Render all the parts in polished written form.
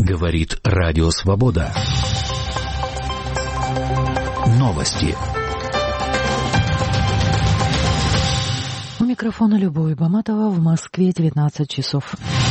Говорит Радио Свобода. Новости. У микрофона Любовь Баматова, в Москве 19 часов.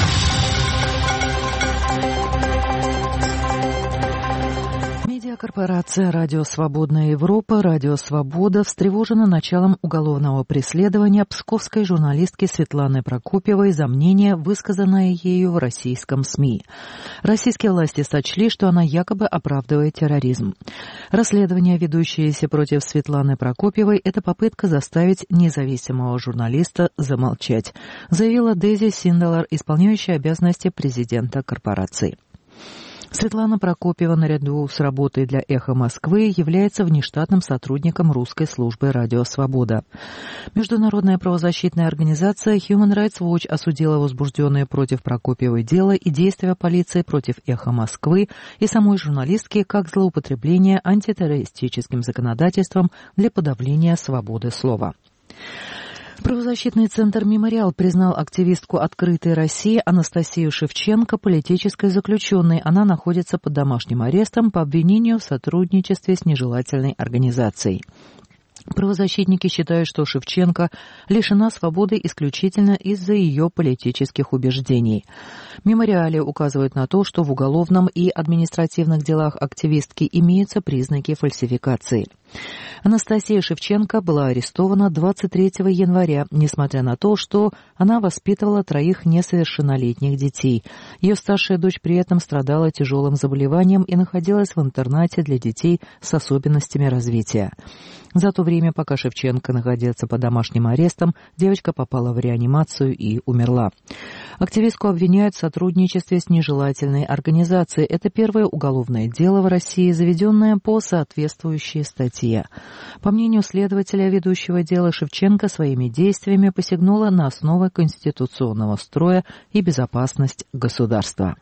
Медиакорпорация «Радио Свободная Европа», «Радио Свобода» встревожена началом уголовного преследования псковской журналистки Светланы Прокопьевой за мнение, высказанное ею в российском СМИ. Российские власти сочли, что она якобы оправдывает терроризм. Расследование, ведущееся против Светланы Прокопьевой, это попытка заставить независимого журналиста замолчать, заявила Дейзи Синделар, исполняющая обязанности президента корпорации. Светлана Прокопьева наряду с работой для «Эхо Москвы» является внештатным сотрудником русской службы «Радио Свобода». Международная правозащитная организация Human Rights Watch осудила возбужденные против Прокопьевой дело и действия полиции против «Эхо Москвы» и самой журналистки как злоупотребление антитеррористическим законодательством для подавления свободы слова. Правозащитный центр «Мемориал» признал активистку «Открытой России» Анастасию Шевченко политической заключенной. Она находится под домашним арестом по обвинению в сотрудничестве с нежелательной организацией. Правозащитники считают, что Шевченко лишена свободы исключительно из-за ее политических убеждений. В «Мемориале» указывают на то, что в уголовном и административных делах активистки имеются признаки фальсификации. Анастасия Шевченко была арестована 23 января, несмотря на то, что она воспитывала 3 несовершеннолетних детей. Ее старшая дочь при этом страдала тяжелым заболеванием и находилась в интернате для детей с особенностями развития. За то время, пока Шевченко находился под домашним арестом, девочка попала в реанимацию и умерла. Активистку обвиняют в сотрудничестве с нежелательной организацией. Это первое уголовное дело в России, заведенное по соответствующей статье. По мнению следователя, ведущего дело, Шевченко своими действиями посягнула на основы конституционного строя и безопасность государства.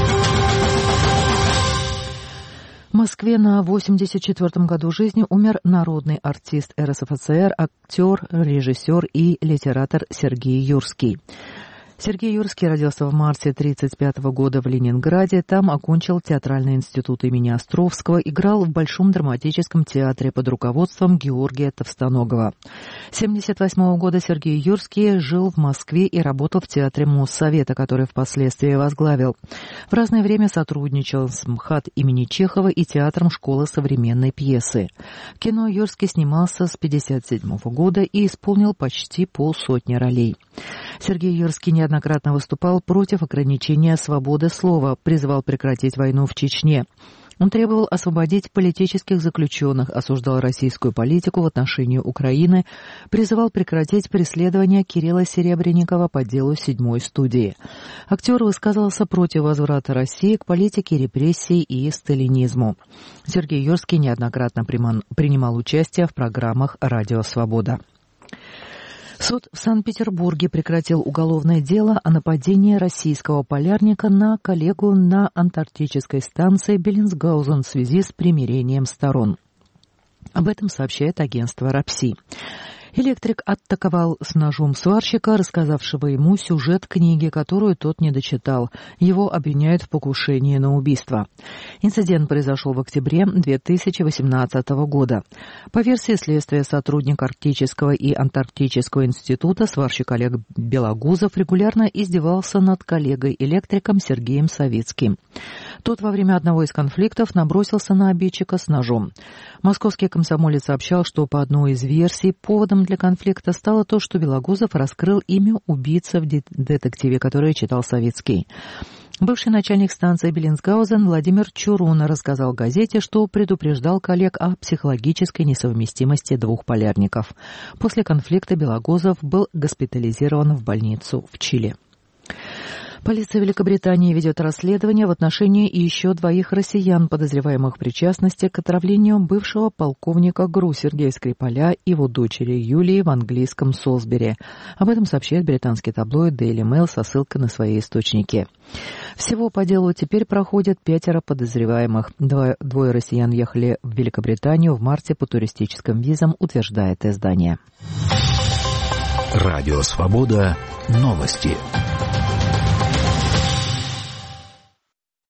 В Москве на 84-м году жизни умер народный артист РСФСР, актер, режиссер и литератор Сергей Юрский. Сергей Юрский родился в марте 1935 года в Ленинграде. Там окончил театральный институт имени Островского, играл в Большом драматическом театре под руководством Георгия Товстоногова. С 1978 года Сергей Юрский жил в Москве и работал в театре Моссовета, который впоследствии возглавил. В разное время сотрудничал с МХАТ имени Чехова и театром Школы современной пьесы. В кино Юрский снимался с 1957 года и исполнил почти 50 ролей. Сергей Юрский неоднократно выступал против ограничения свободы слова, призывал прекратить войну в Чечне. Он требовал освободить политических заключенных, осуждал российскую политику в отношении Украины, призывал прекратить преследование Кирилла Серебренникова по делу 7-й студии. Актер высказывался против возврата России к политике репрессий и сталинизму. Сергей Юрский неоднократно принимал участие в программах «Радио Свобода». Суд в Санкт-Петербурге прекратил уголовное дело о нападении российского полярника на коллегу на антарктической станции Беллинсгаузен в связи с примирением сторон. Об этом сообщает агентство РАПСИ. Электрик атаковал с ножом сварщика, рассказавшего ему сюжет книги, которую тот не дочитал. Его обвиняют в покушении на убийство. Инцидент произошел в октябре 2018 года. По версии следствия, сотрудник Арктического и Антарктического института, сварщик Олег Белогузов, регулярно издевался над коллегой-электриком Сергеем Савицким. Тот во время одного из конфликтов набросился на обидчика с ножом. Московский комсомолец сообщал, что по одной из версий поводом для конфликта стало то, что Белогузов раскрыл имя убийцы в детективе, который читал Савицкий. Бывший начальник станции Беллинсгаузен Владимир Чуруна рассказал газете, что предупреждал коллег о психологической несовместимости 2 полярников. После конфликта Белогузов был госпитализирован в больницу в Чили. Полиция Великобритании ведет расследование в отношении еще 2 россиян, подозреваемых в причастности к отравлению бывшего полковника ГРУ Сергея Скрипаля и его дочери Юлии в английском Солсбери. Об этом сообщает британский таблоид Daily Mail со ссылкой на свои источники. Всего по делу теперь проходят 5 подозреваемых. 2 россиян ехали в Великобританию в марте по туристическим визам, утверждает издание. Радио Свобода. Новости.